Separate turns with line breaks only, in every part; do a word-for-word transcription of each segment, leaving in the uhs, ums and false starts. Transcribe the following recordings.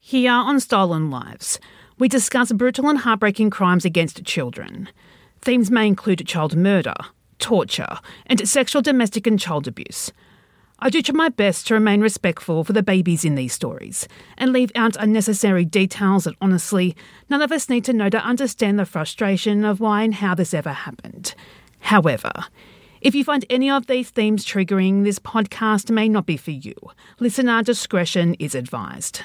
Here on Stolen Lives, we discuss brutal and heartbreaking crimes against children. Themes may include child murder, torture, and sexual, domestic and child abuse. I do try my best to remain respectful for the babies in these stories and leave out unnecessary details that honestly none of us need to know to understand the frustration of why and how this ever happened. However, if you find any of these themes triggering, this podcast may not be for you. Listener discretion is advised.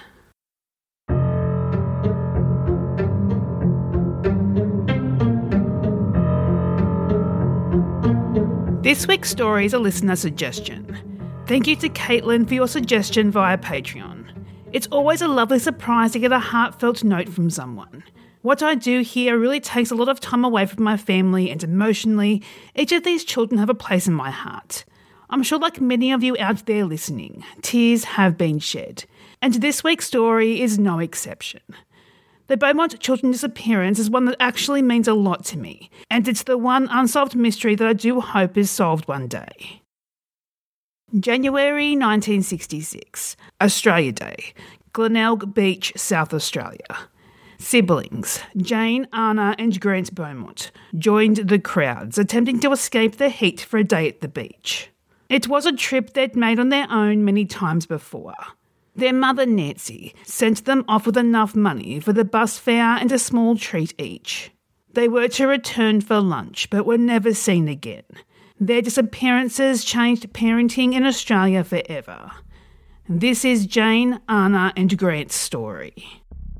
This week's story is a listener suggestion. Thank you to Caitlin for your suggestion via Patreon. It's always a lovely surprise to get a heartfelt note from someone. What I do here really takes a lot of time away from my family, and emotionally, each of these children have a place in my heart. I'm sure, like many of you out there listening, tears have been shed, and this week's story is no exception. The Beaumont children disappearance is one that actually means a lot to me, and it's the one unsolved mystery that I do hope is solved one day. January nineteen sixty-six, Australia Day, Glenelg Beach, South Australia. Siblings, Jane, Anna and Grant Beaumont, joined the crowds attempting to escape the heat for a day at the beach. It was a trip they'd made on their own many times before. Their mother, Nancy, sent them off with enough money for the bus fare and a small treat each. They were to return for lunch, but were never seen again. Their disappearances changed parenting in Australia forever. This is Jane, Anna and Grant's story.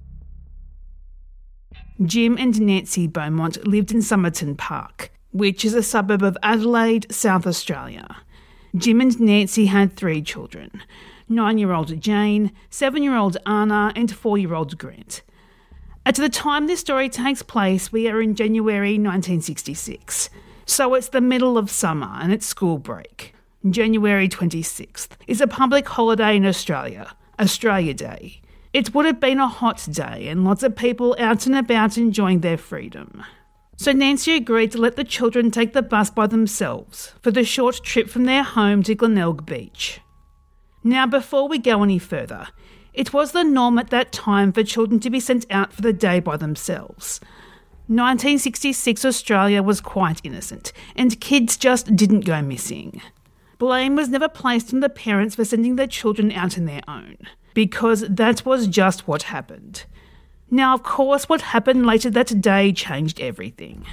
Jim and Nancy Beaumont lived in Somerton Park, which is a suburb of Adelaide, South Australia. Jim and Nancy had three children: nine-year-old Jane, seven-year-old Anna and four-year-old Grant. At the time this story takes place, we are in January nineteen sixty-six, so it's the middle of summer and it's school break. January twenty-sixth is a public holiday in Australia, Australia Day. It would have been a hot day and lots of people out and about enjoying their freedom. So Nancy agreed to let the children take the bus by themselves for the short trip from their home to Glenelg Beach. Now, before we go any further, it was the norm at that time for children to be sent out for the day by themselves. nineteen sixty-six Australia was quite innocent, and kids just didn't go missing. Blame was never placed on the parents for sending their children out on their own, because that was just what happened. Now, of course, what happened later that day changed everything.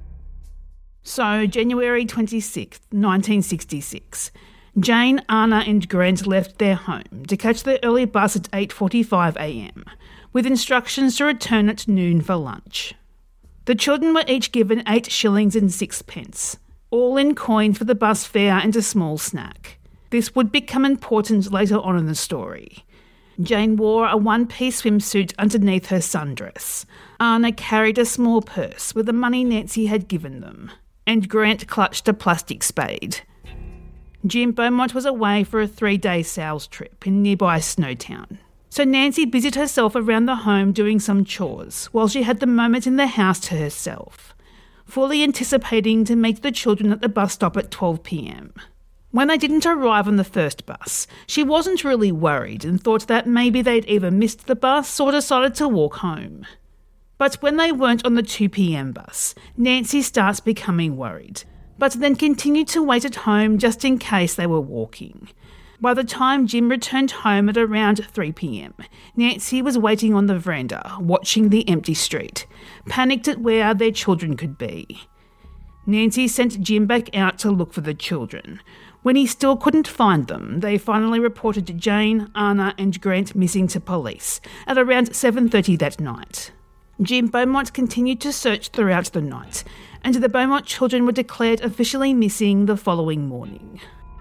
So, January twenty-sixth, nineteen sixty-six, Jane, Anna and Grant left their home to catch the early bus at eight forty-five a m, with instructions to return at noon for lunch. The children were each given eight shillings and sixpence, all in coin for the bus fare and a small snack. This would become important later on in the story. Jane wore a one-piece swimsuit underneath her sundress. Anna carried a small purse with the money Nancy had given them, and Grant clutched a plastic spade. Jim Beaumont was away for a three-day sales trip in nearby Snowtown, so Nancy busied herself around the home doing some chores while she had the moment in the house to herself, fully anticipating to meet the children at the bus stop at twelve p m. When they didn't arrive on the first bus, she wasn't really worried and thought that maybe they'd either missed the bus or decided to walk home. But when they weren't on the two p m bus, Nancy starts becoming worried, but then continued to wait at home just in case they were walking. By the time Jim returned home at around three p m, Nancy was waiting on the veranda, watching the empty street, panicked at where their children could be. Nancy sent Jim back out to look for the children. When he still couldn't find them, they finally reported Jane, Anna and Grant missing to police at around seven thirty that night. Jim Beaumont continued to search throughout the night, and the Beaumont children were declared officially missing the following morning.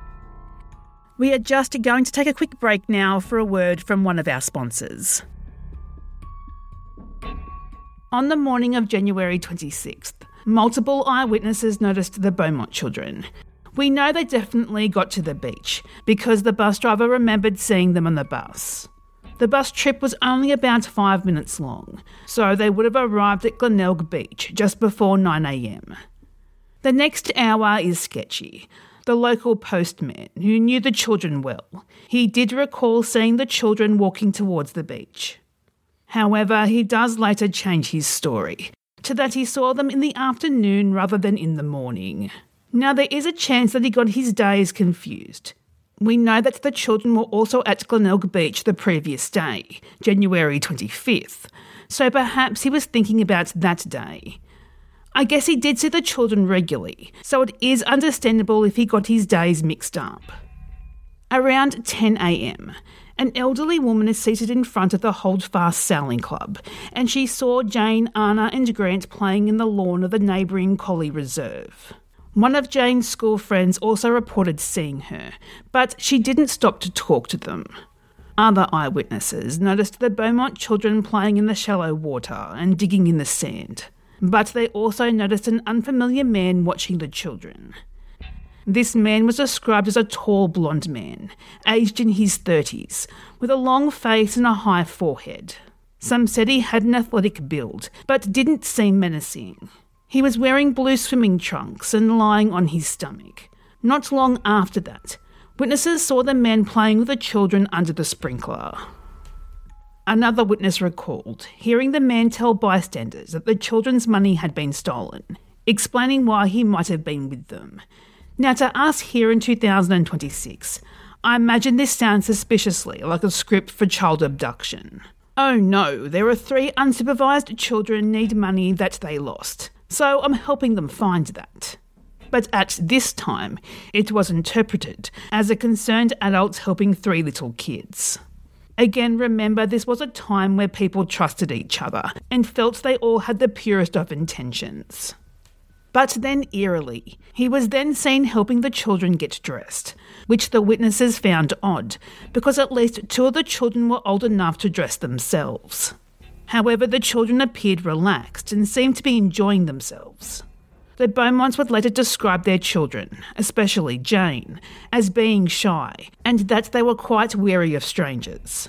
We are just going to take a quick break now for a word from one of our sponsors. On the morning of January twenty-sixth, multiple eyewitnesses noticed the Beaumont children. We know they definitely got to the beach because the bus driver remembered seeing them on the bus. The bus trip was only about five minutes long, so they would have arrived at Glenelg Beach just before nine a m. The next hour is sketchy. The local postman, who knew the children well, he did recall seeing the children walking towards the beach. However, he does later change his story to that he saw them in the afternoon rather than in the morning. Now, there is a chance that he got his days confused. We know that the children were also at Glenelg Beach the previous day, January twenty-fifth, so perhaps he was thinking about that day. I guess he did see the children regularly, so it is understandable if he got his days mixed up. Around ten a.m, an elderly woman is seated in front of the Holdfast Sailing Club, and she saw Jane, Anna and Grant playing in the lawn of the neighbouring Collie Reserve. One of Jane's school friends also reported seeing her, but she didn't stop to talk to them. Other eyewitnesses noticed the Beaumont children playing in the shallow water and digging in the sand, but they also noticed an unfamiliar man watching the children. This man was described as a tall blonde man, aged in his thirties, with a long face and a high forehead. Some said he had an athletic build, but didn't seem menacing. He was wearing blue swimming trunks and lying on his stomach. Not long after that, witnesses saw the man playing with the children under the sprinkler. Another witness recalled hearing the man tell bystanders that the children's money had been stolen, explaining why he might have been with them. Now, to us here in two thousand twenty-six, I imagine this sounds suspiciously like a script for child abduction. Oh no, there are three unsupervised children need money that they lost, so I'm helping them find that. But at this time, it was interpreted as a concerned adult helping three little kids. Again, remember, this was a time where people trusted each other and felt they all had the purest of intentions. But then, eerily, he was then seen helping the children get dressed, which the witnesses found odd, because at least two of the children were old enough to dress themselves. However, the children appeared relaxed and seemed to be enjoying themselves. The Beaumonts would later describe their children, especially Jane, as being shy, and that they were quite wary of strangers.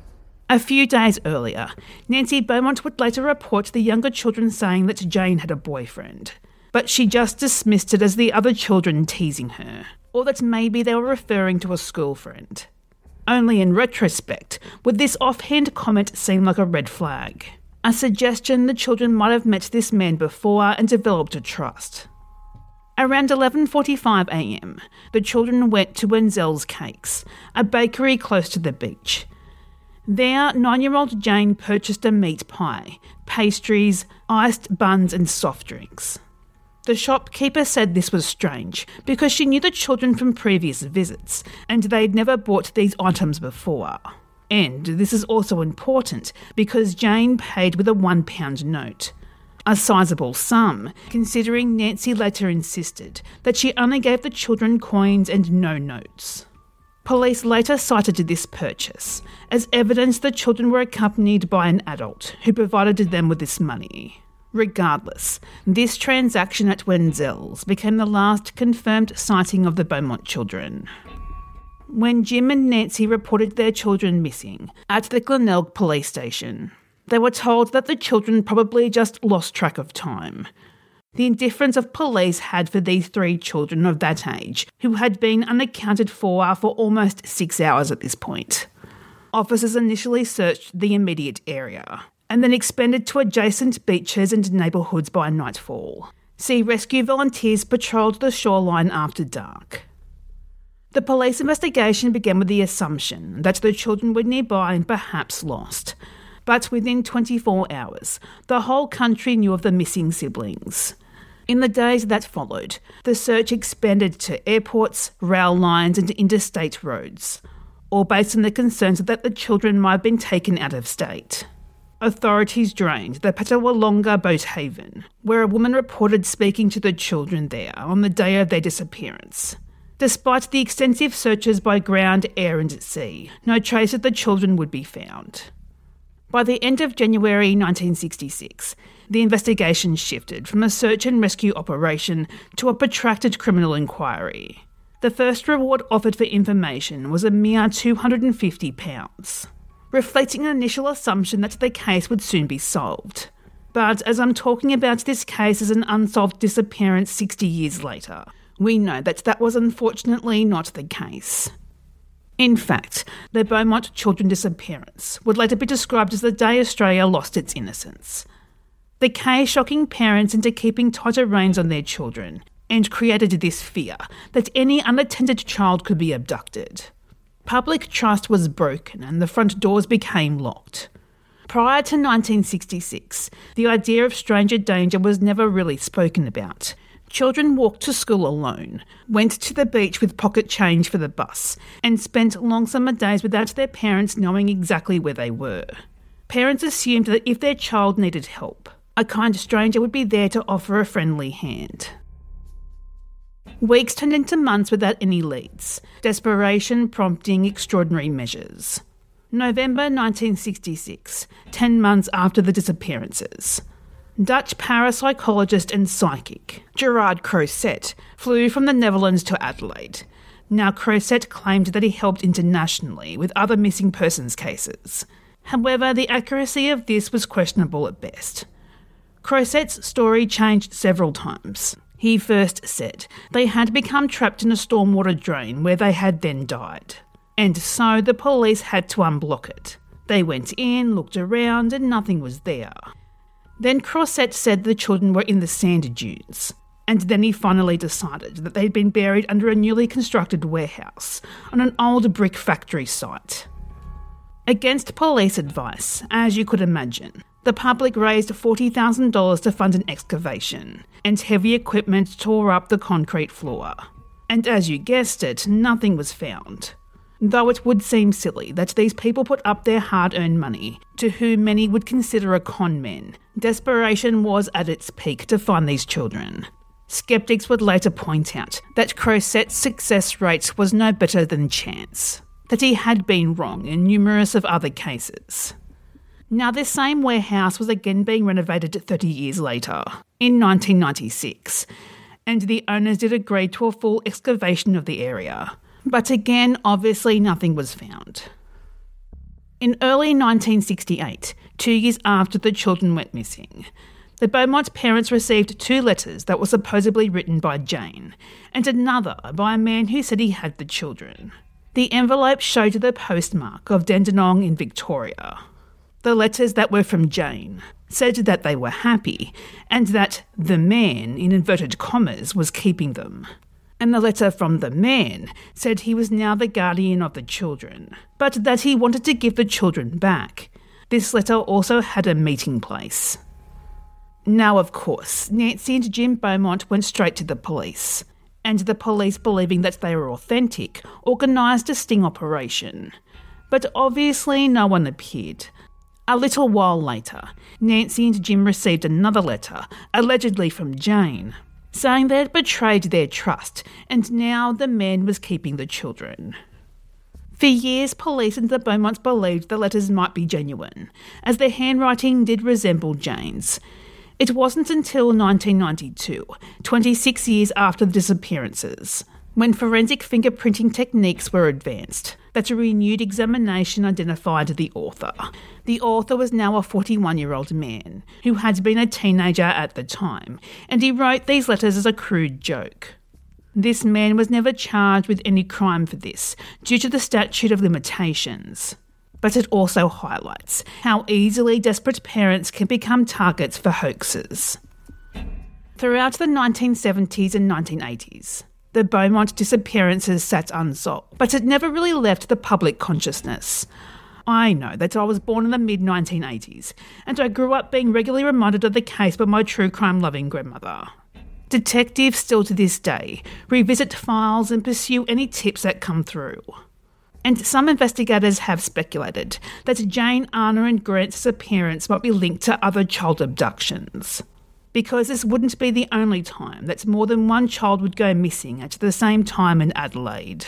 A few days earlier, Nancy Beaumont would later report the younger children saying that Jane had a boyfriend, but she just dismissed it as the other children teasing her, or that maybe they were referring to a school friend. Only in retrospect would this offhand comment seem like a red flag, a suggestion the children might have met this man before and developed a trust. Around eleven forty-five a.m, the children went to Wenzel's Cakes, a bakery close to the beach. There, nine-year-old Jane purchased a meat pie, pastries, iced buns and soft drinks. The shopkeeper said this was strange because she knew the children from previous visits and they'd never bought these items before. And this is also important because Jane paid with a one pound note. A sizable sum, considering Nancy later insisted that she only gave the children coins and no notes. Police later cited this purchase as evidence the children were accompanied by an adult who provided them with this money. Regardless, this transaction at Wenzel's became the last confirmed sighting of the Beaumont children. When Jim and Nancy reported their children missing at the Glenelg police station, they were told that the children probably just lost track of time. The indifference of police had for these three children of that age, who had been unaccounted for for almost six hours at this point. Officers initially searched the immediate area, and then expanded to adjacent beaches and neighbourhoods by nightfall. Sea rescue volunteers patrolled the shoreline after dark. The police investigation began with the assumption that the children were nearby and perhaps lost, but within twenty-four hours, the whole country knew of the missing siblings. In the days that followed, the search expanded to airports, rail lines and interstate roads, all based on the concerns that the children might have been taken out of state. Authorities drained the Petawalonga boat haven, where a woman reported speaking to the children there on the day of their disappearance. Despite the extensive searches by ground, air and sea, no trace of the children would be found. By the end of January nineteen sixty-six, the investigation shifted from a search and rescue operation to a protracted criminal inquiry. The first reward offered for information was a mere two hundred fifty pounds. Reflecting an initial assumption that the case would soon be solved. But as I'm talking about this case as an unsolved disappearance sixty years later, we know that that was unfortunately not the case. In fact, the Beaumont children disappearance would later be described as the day Australia lost its innocence. The case shocking parents into keeping tighter reins on their children and created this fear that any unattended child could be abducted. Public trust was broken and the front doors became locked. Prior to nineteen sixty-six, the idea of stranger danger was never really spoken about. Children walked to school alone, went to the beach with pocket change for the bus, and spent long summer days without their parents knowing exactly where they were. Parents assumed that if their child needed help, a kind stranger would be there to offer a friendly hand. Weeks turned into months without any leads, desperation prompting extraordinary measures. November nineteen sixty-six, ten months after the disappearances. Dutch parapsychologist and psychic Gerard Croiset flew from the Netherlands to Adelaide. Now Croiset claimed that he helped internationally with other missing persons cases. However, the accuracy of this was questionable at best. Croiset's story changed several times. He first said they had become trapped in a stormwater drain where they had then died, and so the police had to unblock it. They went in, looked around, and nothing was there. Then Croiset said the children were in the sand dunes, and then he finally decided that they'd been buried under a newly constructed warehouse on an old brick factory site. Against police advice, as you could imagine, the public raised forty thousand dollars to fund an excavation, and heavy equipment tore up the concrete floor. And as you guessed it, nothing was found. Though it would seem silly that these people put up their hard-earned money, to whom many would consider a con men, desperation was at its peak to find these children. Skeptics would later point out that Croiset's success rate was no better than chance, that he had been wrong in numerous of other cases. Now, this same warehouse was again being renovated thirty years later, in nineteen ninety-six, and the owners did agree to a full excavation of the area. But again, obviously nothing was found. In early nineteen sixty-eight, two years after the children went missing, the Beaumont parents received two letters that were supposedly written by Jane, and another by a man who said he had the children. The envelope showed the postmark of Dandenong in Victoria. The letters that were from Jane said that they were happy, and that the man, in inverted commas, was keeping them. And the letter from the man said he was now the guardian of the children, but that he wanted to give the children back. This letter also had a meeting place. Now, of course, Nancy and Jim Beaumont went straight to the police, and the police, believing that they were authentic, organised a sting operation. But obviously no one appeared. A little while later, Nancy and Jim received another letter, allegedly from Jane, saying they had betrayed their trust and now the man was keeping the children. For years, police and the Beaumonts believed the letters might be genuine, as their handwriting did resemble Jane's. It wasn't until nineteen ninety-two, twenty-six years after the disappearances, when forensic fingerprinting techniques were advanced, that a renewed examination identified the author. The author was now a forty-one-year-old man, who had been a teenager at the time, and he wrote these letters as a crude joke. This man was never charged with any crime for this, due to the statute of limitations. But it also highlights how easily desperate parents can become targets for hoaxes. Throughout the nineteen seventies and nineteen eighties, the Beaumont disappearances sat unsolved, but it never really left the public consciousness. I know that I was born in the mid nineteen eighties, and I grew up being regularly reminded of the case by my true crime-loving grandmother. Detectives still to this day revisit files and pursue any tips that come through. And some investigators have speculated that Jane, Anna and Grant's disappearance might be linked to other child abductions, because this wouldn't be the only time that more than one child would go missing at the same time in Adelaide.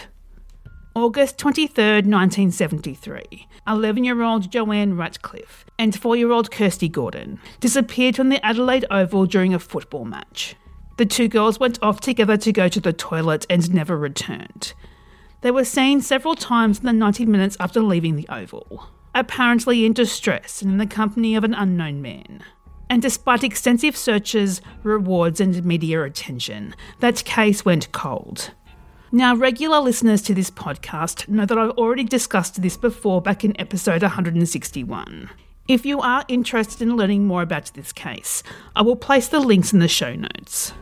August twenty-third, nineteen seventy-three, eleven-year-old Joanne Ratcliffe and four-year-old Kirsty Gordon disappeared from the Adelaide Oval during a football match. The two girls went off together to go to the toilet and never returned. They were seen several times in the ninety minutes after leaving the Oval, apparently in distress and in the company of an unknown man. And despite extensive searches, rewards and media attention, that case went cold. Now, regular listeners to this podcast know that I've already discussed this before back in episode one hundred sixty-one. If you are interested in learning more about this case, I will place the links in the show notes.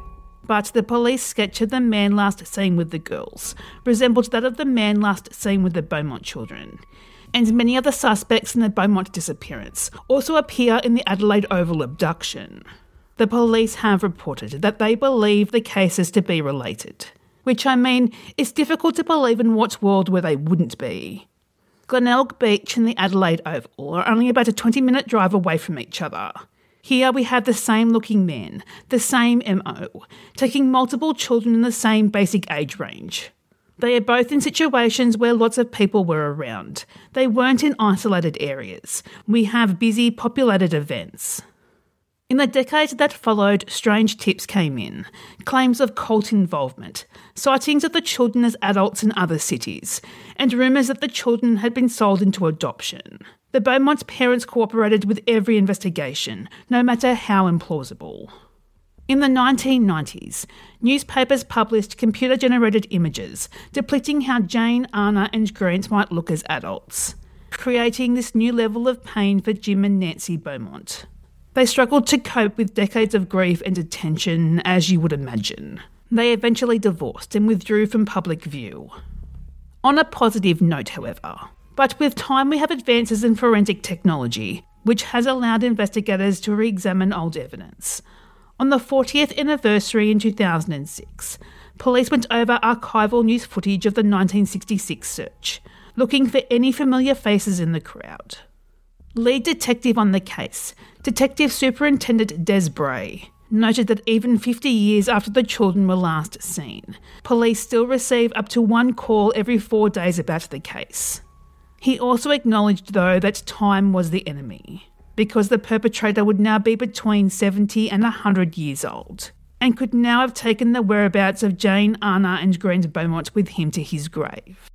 But the police sketch of the man last seen with the girls resembled that of the man last seen with the Beaumont children, and many of the suspects in the Beaumont disappearance also appear in the Adelaide Oval abduction. The police have reported that they believe the cases to be related, which, I mean, it's difficult to believe in what world where they wouldn't be. Glenelg Beach and the Adelaide Oval are only about a twenty-minute drive away from each other. Here we have the same looking men, the same M O, taking multiple children in the same basic age range. They are both in situations where lots of people were around. They weren't in isolated areas. We have busy, populated events. In the decades that followed, strange tips came in, claims of cult involvement, sightings of the children as adults in other cities, and rumours that the children had been sold into adoption. The Beaumont's parents cooperated with every investigation, no matter how implausible. In the nineteen nineties, newspapers published computer-generated images depicting how Jane, Anna and Grant might look as adults, creating this new level of pain for Jim and Nancy Beaumont. They struggled to cope with decades of grief and attention, as you would imagine. They eventually divorced and withdrew from public view. On a positive note, however, but with time we have advances in forensic technology, which has allowed investigators to re-examine old evidence. On the fortieth anniversary in two thousand six, police went over archival news footage of the nineteen sixty-six search, looking for any familiar faces in the crowd. Lead detective on the case, Detective Superintendent Des Bray, noted that even fifty years after the children were last seen, police still receive up to one call every four days about the case. He also acknowledged, though, that time was the enemy, because the perpetrator would now be between seventy and one hundred years old, and could now have taken the whereabouts of Jane, Anna and Grant Beaumont with him to his grave.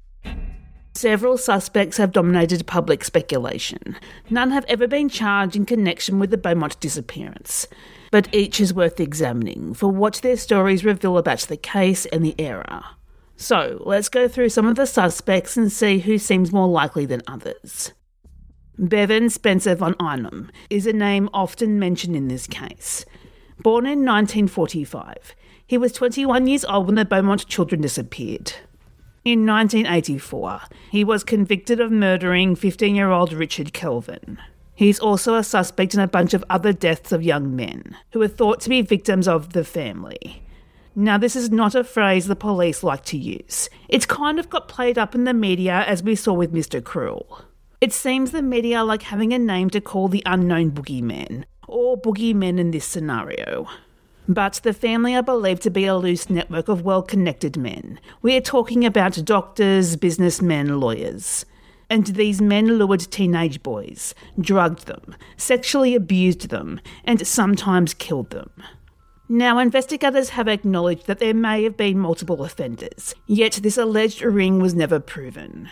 Several suspects have dominated public speculation. None have ever been charged in connection with the Beaumont disappearance, but each is worth examining for what their stories reveal about the case and the era. So, let's go through some of the suspects and see who seems more likely than others. Bevan Spencer von Einem is a name often mentioned in this case. Born in nineteen forty-five, he was twenty-one years old when the Beaumont children disappeared. In nineteen eighty-four, he was convicted of murdering fifteen-year-old Richard Kelvin. He's also a suspect in a bunch of other deaths of young men, who are thought to be victims of the family. Now, this is not a phrase the police like to use. It's kind of got played up in the media, as we saw with Mister Cruel. It seems the media like having a name to call the unknown boogeyman, or boogeymen in this scenario. But the family are believed to be a loose network of well-connected men. We are talking about doctors, businessmen, lawyers. And these men lured teenage boys, drugged them, sexually abused them, and sometimes killed them. Now, investigators have acknowledged that there may have been multiple offenders, yet this alleged ring was never proven.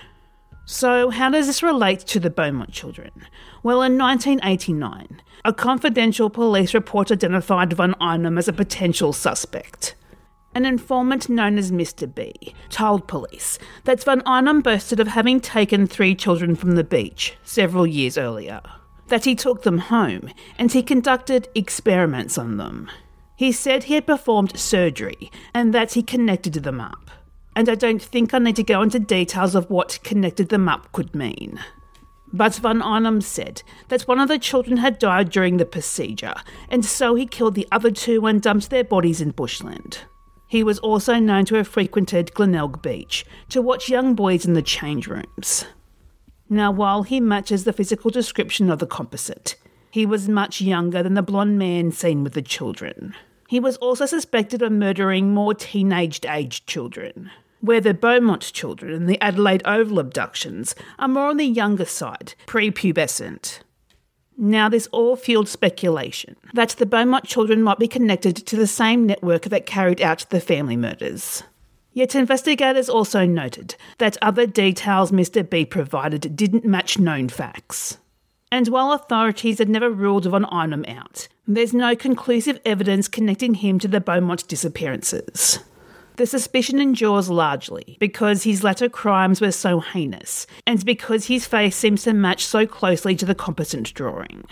So, how does this relate to the Beaumont children? Well, in nineteen eighty-nine, a confidential police report identified von Einem as a potential suspect. An informant known as Mister B told police that von Einem boasted of having taken three children from the beach several years earlier, that he took them home and he conducted experiments on them. He said he had performed surgery and that he connected them up. And I don't think I need to go into details of what connected them up could mean. But von Einem said that one of the children had died during the procedure, and so he killed the other two and dumped their bodies in bushland. He was also known to have frequented Glenelg Beach to watch young boys in the change rooms. Now, while he matches the physical description of the composite, he was much younger than the blonde man seen with the children. He was also suspected of murdering more teenage-aged children, where the Beaumont children and the Adelaide Oval abductions are more on the younger side, prepubescent. Now, this all fueled speculation that the Beaumont children might be connected to the same network that carried out the family murders. Yet investigators also noted that other details Mister B provided didn't match known facts. And while authorities had never ruled von Einem out, there's no conclusive evidence connecting him to the Beaumont disappearances. The suspicion endures largely because his latter crimes were so heinous and because his face seems to match so closely to the competent drawing.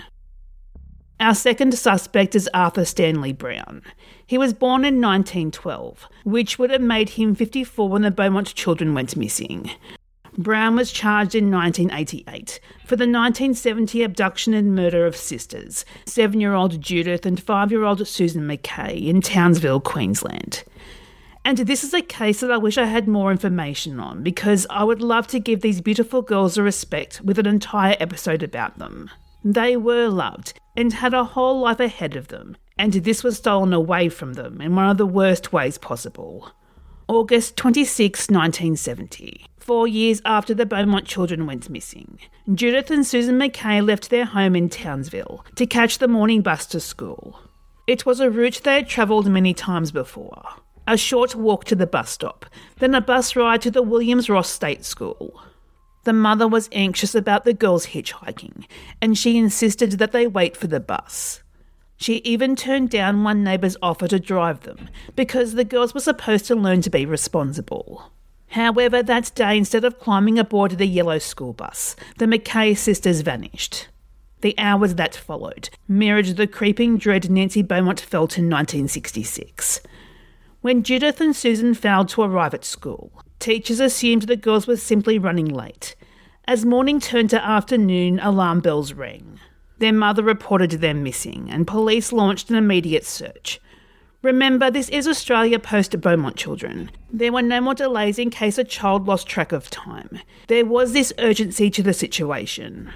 Our second suspect is Arthur Stanley Brown. He was born in nineteen twelve, which would have made him fifty-four when the Beaumont children went missing. Brown was charged in nineteen eighty-eight for the nineteen seventy abduction and murder of sisters, seven-year-old Judith and five-year-old Susan McKay in Townsville, Queensland. And this is a case that I wish I had more information on because I would love to give these beautiful girls a respect with an entire episode about them. They were loved and had a whole life ahead of them, and this was stolen away from them in one of the worst ways possible. August twenty-sixth, nineteen seventy. Four years after the Beaumont children went missing, Judith and Susan McKay left their home in Townsville to catch the morning bus to school. It was a route they had travelled many times before. A short walk to the bus stop, then a bus ride to the Williams Ross State School. The mother was anxious about the girls hitchhiking, and she insisted that they wait for the bus. She even turned down one neighbour's offer to drive them, because the girls were supposed to learn to be responsible. However, that day, instead of climbing aboard the yellow school bus, the McKay sisters vanished. The hours that followed mirrored the creeping dread Nancy Beaumont felt in nineteen sixty-six. When Judith and Susan failed to arrive at school, teachers assumed the girls were simply running late. As morning turned to afternoon, alarm bells rang. Their mother reported them missing, and police launched an immediate search. Remember, this is Australia post-Beaumont children. There were no more delays in case a child lost track of time. There was this urgency to the situation.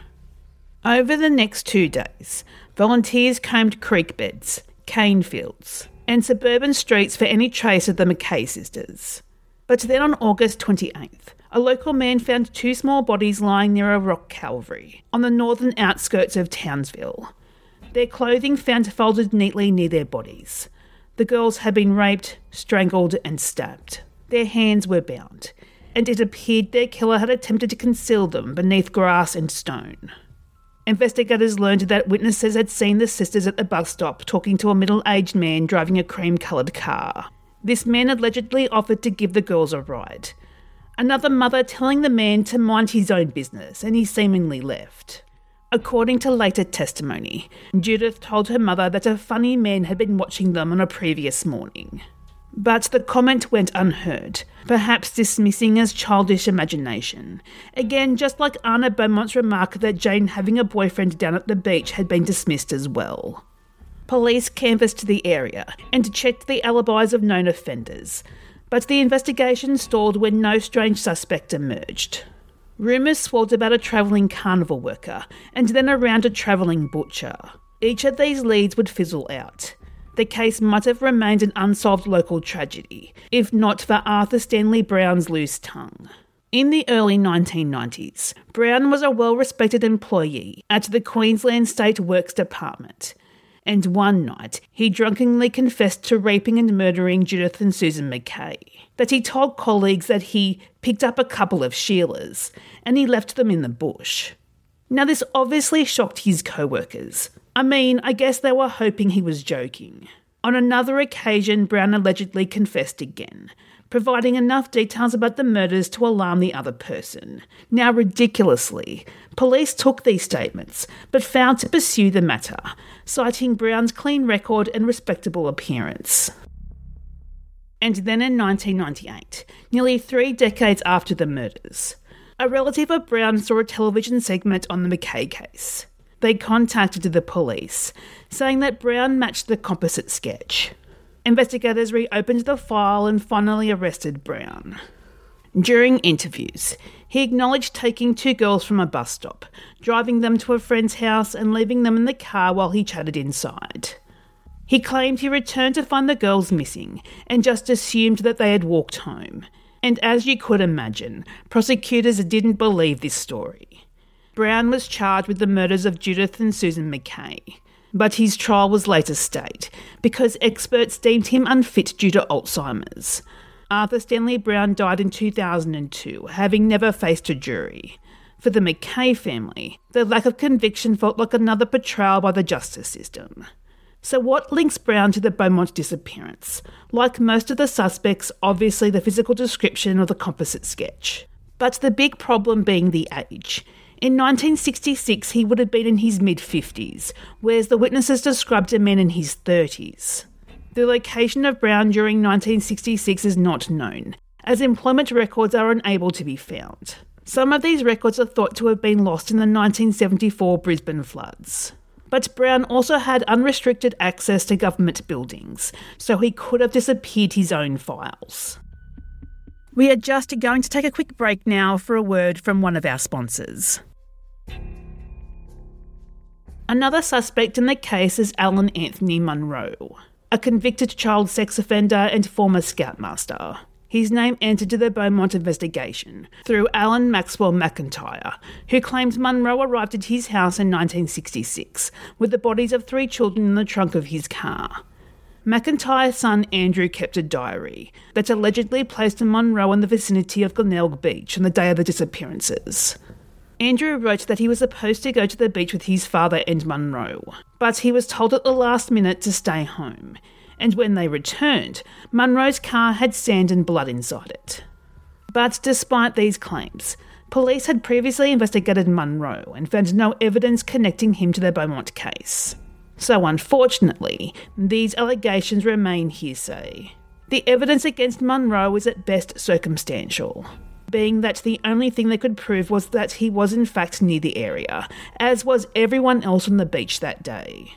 Over the next two days, volunteers combed creek beds, cane fields, and suburban streets for any trace of the McKay sisters. But then on August twenty-eighth, a local man found two small bodies lying near a rock calvary on the northern outskirts of Townsville. Their clothing found folded neatly near their bodies. The girls had been raped, strangled and stabbed. Their hands were bound, and it appeared their killer had attempted to conceal them beneath grass and stone. Investigators learned that witnesses had seen the sisters at the bus stop talking to a middle-aged man driving a cream-coloured car. This man allegedly offered to give the girls a ride. Another mother telling the man to mind his own business, and he seemingly left. According to later testimony, Judith told her mother that a funny man had been watching them on a previous morning. But the comment went unheard, perhaps dismissing as childish imagination. Again, just like Anna Beaumont's remark that Jane having a boyfriend down at the beach had been dismissed as well. Police canvassed the area and checked the alibis of known offenders, but the investigation stalled when no strange suspect emerged. Rumours swirled about a travelling carnival worker and then around a travelling butcher. Each of these leads would fizzle out. The case might have remained an unsolved local tragedy, if not for Arthur Stanley Brown's loose tongue. In the early nineteen nineties, Brown was a well-respected employee at the Queensland State Works Department, and one night he drunkenly confessed to raping and murdering Judith and Susan McKay. That he told colleagues that he picked up a couple of Sheilas and he left them in the bush. Now this obviously shocked his co-workers. I mean, I guess they were hoping he was joking. On another occasion, Brown allegedly confessed again, providing enough details about the murders to alarm the other person. Now, ridiculously, police took these statements, but failed to pursue the matter, citing Brown's clean record and respectable appearance. And then in nineteen ninety-eight, nearly three decades after the murders, a relative of Brown saw a television segment on the McKay case. They contacted the police, saying that Brown matched the composite sketch. Investigators reopened the file and finally arrested Brown. During interviews, he acknowledged taking two girls from a bus stop, driving them to a friend's house and leaving them in the car while he chatted inside. He claimed he returned to find the girls missing and just assumed that they had walked home. And as you could imagine, prosecutors didn't believe this story. Brown was charged with the murders of Judith and Susan McKay, but his trial was later stayed because experts deemed him unfit due to Alzheimer's. Arthur Stanley Brown died in two thousand two, having never faced a jury. For the McKay family, the lack of conviction felt like another betrayal by the justice system. So what links Brown to the Beaumont disappearance? Like most of the suspects, obviously the physical description or the composite sketch. But the big problem being the age. In nineteen sixty-six, he would have been in his mid-fifties, whereas the witnesses described a man in his thirties. The location of Brown during nineteen sixty-six is not known, as employment records are unable to be found. Some of these records are thought to have been lost in the nineteen seventy-four Brisbane floods. But Brown also had unrestricted access to government buildings, so he could have disappeared his own files. We are just going to take a quick break now for a word from one of our sponsors. Another suspect in the case is Alan Anthony Munro, a convicted child sex offender and former scoutmaster. His name entered to the Beaumont investigation through Alan Maxwell McIntyre, who claims Munro arrived at his house in nineteen sixty-six with the bodies of three children in the trunk of his car. McIntyre's son Andrew kept a diary that allegedly placed Munro in the vicinity of Glenelg Beach on the day of the disappearances. Andrew wrote that he was supposed to go to the beach with his father and Munro, but he was told at the last minute to stay home, and when they returned, Munro's car had sand and blood inside it. But despite these claims, police had previously investigated Munro and found no evidence connecting him to the Beaumont case. So unfortunately, these allegations remain hearsay. The evidence against Munro is at best circumstantial, being that the only thing they could prove was that he was in fact near the area, as was everyone else on the beach that day.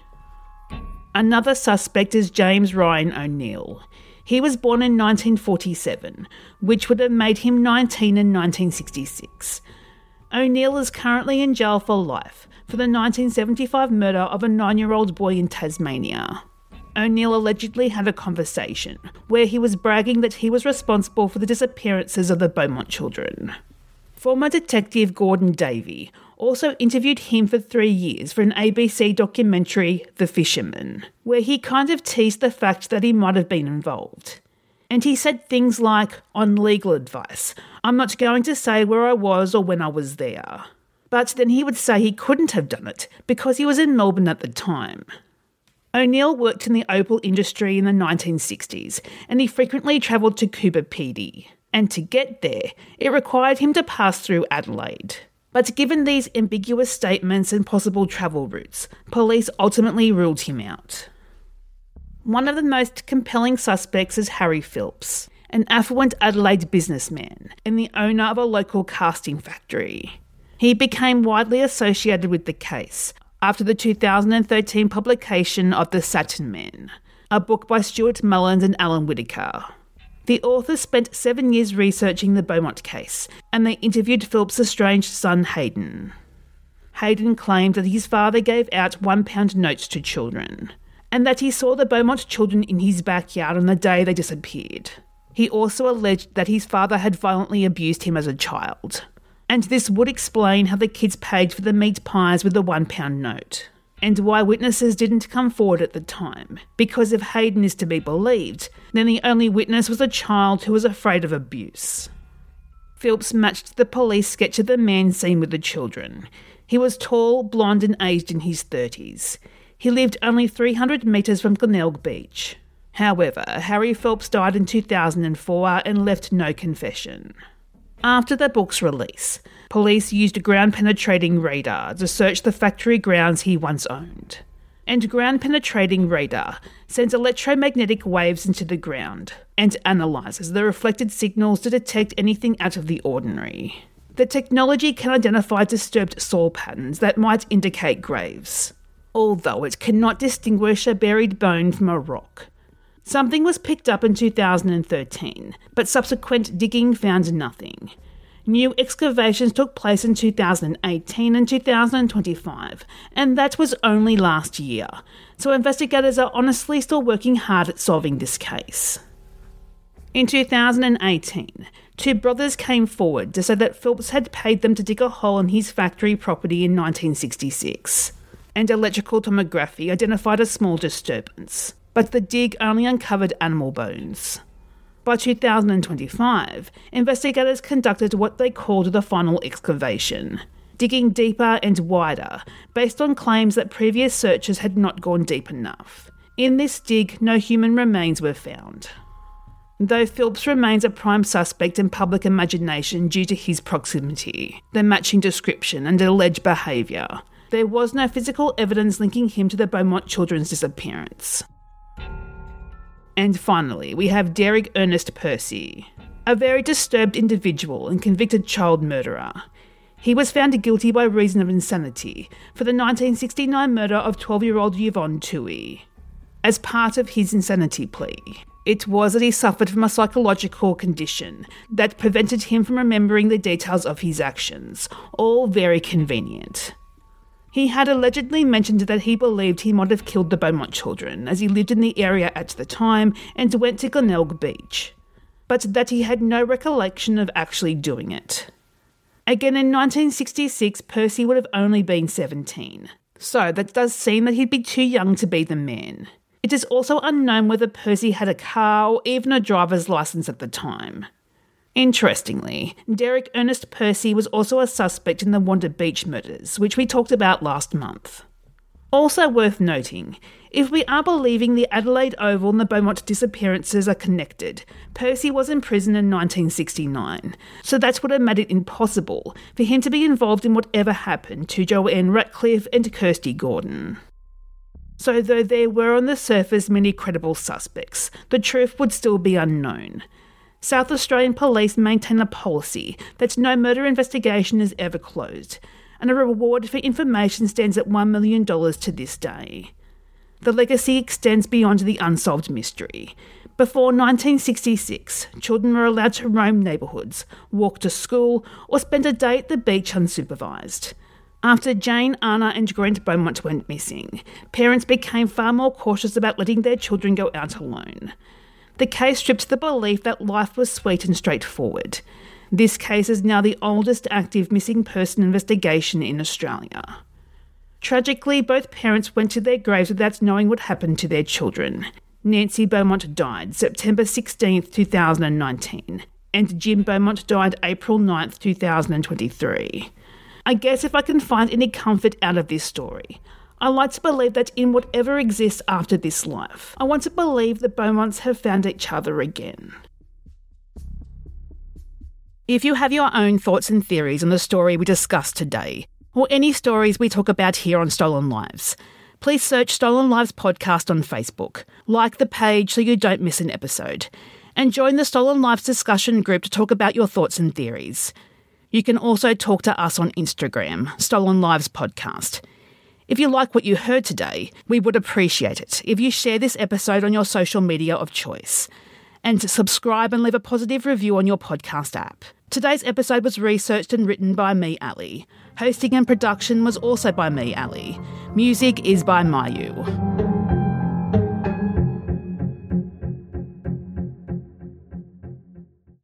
Another suspect is James Ryan O'Neill. He was born in nineteen forty-seven, which would have made him nineteen in nineteen sixty-six. O'Neill is currently in jail for life for the nineteen seventy-five murder of a nine-year-old boy in Tasmania. O'Neill allegedly had a conversation where he was bragging that he was responsible for the disappearances of the Beaumont children. Former detective Gordon Davey also interviewed him for three years for an A B C documentary, The Fisherman, where he kind of teased the fact that he might have been involved. And he said things like, on legal advice, I'm not going to say where I was or when I was there. But then he would say he couldn't have done it because he was in Melbourne at the time. O'Neill worked in the opal industry in the nineteen sixties, and he frequently travelled to Coober Pedy. And to get there, it required him to pass through Adelaide. But given these ambiguous statements and possible travel routes, police ultimately ruled him out. One of the most compelling suspects is Harry Philps, an affluent Adelaide businessman and the owner of a local casting factory. He became widely associated with the case after the two thousand thirteen publication of The Saturn Men, a book by Stuart Mullins and Alan Whitaker. The authors spent seven years researching the Beaumont case, and they interviewed Philps' estranged son Hayden. Hayden claimed that his father gave out one-pound notes to children, and that he saw the Beaumont children in his backyard on the day they disappeared. He also alleged that his father had violently abused him as a child, and this would explain how the kids paid for the meat pies with the one-pound note, and why witnesses didn't come forward at the time, because if Hayden is to be believed, then the only witness was a child who was afraid of abuse. Philps matched the police sketch of the man seen with the children. He was tall, blonde and aged in his thirties. He lived only three hundred metres from Glenelg Beach. However, Harry Philps died in two thousand four and left no confession. After the book's release, police used ground-penetrating radar to search the factory grounds he once owned. And ground-penetrating radar sends electromagnetic waves into the ground and analyses the reflected signals to detect anything out of the ordinary. The technology can identify disturbed soil patterns that might indicate graves, although it cannot distinguish a buried bone from a rock. Something was picked up in two thousand thirteen, but subsequent digging found nothing. New excavations took place in two thousand eighteen and two thousand twenty-five, and that was only last year, so investigators are honestly still working hard at solving this case. In two thousand eighteen, two brothers came forward to say that Philps had paid them to dig a hole in his factory property in nineteen sixty-six, and electrical tomography identified a small disturbance, but the dig only uncovered animal bones. By two thousand twenty-five, investigators conducted what they called the final excavation, digging deeper and wider based on claims that previous searches had not gone deep enough. In this dig, no human remains were found. Though Phillips remains a prime suspect in public imagination due to his proximity, the matching description and alleged behaviour, there was no physical evidence linking him to the Beaumont children's disappearance. And finally, we have Derek Ernest Percy, a very disturbed individual and convicted child murderer. He was found guilty by reason of insanity for the nineteen sixty-nine murder of twelve-year-old Yvonne Toohey. As part of his insanity plea, it was that he suffered from a psychological condition that prevented him from remembering the details of his actions, all very convenient. He had allegedly mentioned that he believed he might have killed the Beaumont children as he lived in the area at the time and went to Glenelg Beach, but that he had no recollection of actually doing it. Again, in nineteen sixty-six, Percy would have only been seventeen, so that does seem that he'd be too young to be the man. It is also unknown whether Percy had a car or even a driver's licence at the time. Interestingly, Derek Ernest Percy was also a suspect in the Wanda Beach murders, which we talked about last month. Also worth noting, if we are believing the Adelaide Oval and the Beaumont disappearances are connected, Percy was in prison in nineteen sixty-nine, so that's what made it impossible for him to be involved in whatever happened to Joanne Ratcliffe and Kirsty Gordon. So though there were on the surface many credible suspects, the truth would still be unknown. South Australian Police maintain a policy that no murder investigation is ever closed, and a reward for information stands at one million dollars to this day. The legacy extends beyond the unsolved mystery. Before nineteen sixty-six, children were allowed to roam neighbourhoods, walk to school, or spend a day at the beach unsupervised. After Jane, Anna and Grant Beaumont went missing, parents became far more cautious about letting their children go out alone. The case stripped the belief that life was sweet and straightforward. This case is now the oldest active missing person investigation in Australia. Tragically, both parents went to their graves without knowing what happened to their children. Nancy Beaumont died September sixteenth, twenty nineteen, and Jim Beaumont died April ninth, twenty twenty-three. I guess if I can find any comfort out of this story, I like to believe that in whatever exists after this life, I want to believe the Beaumonts have found each other again. If you have your own thoughts and theories on the story we discussed today, or any stories we talk about here on Stolen Lives, please search Stolen Lives Podcast on Facebook, like the page so you don't miss an episode, and join the Stolen Lives discussion group to talk about your thoughts and theories. You can also talk to us on Instagram, Stolen Lives Podcast. If you like what you heard today, we would appreciate it if you share this episode on your social media of choice, and to subscribe and leave a positive review on your podcast app. Today's episode was researched and written by me, Ali. Hosting and production was also by me, Ali. Music is by Mayu.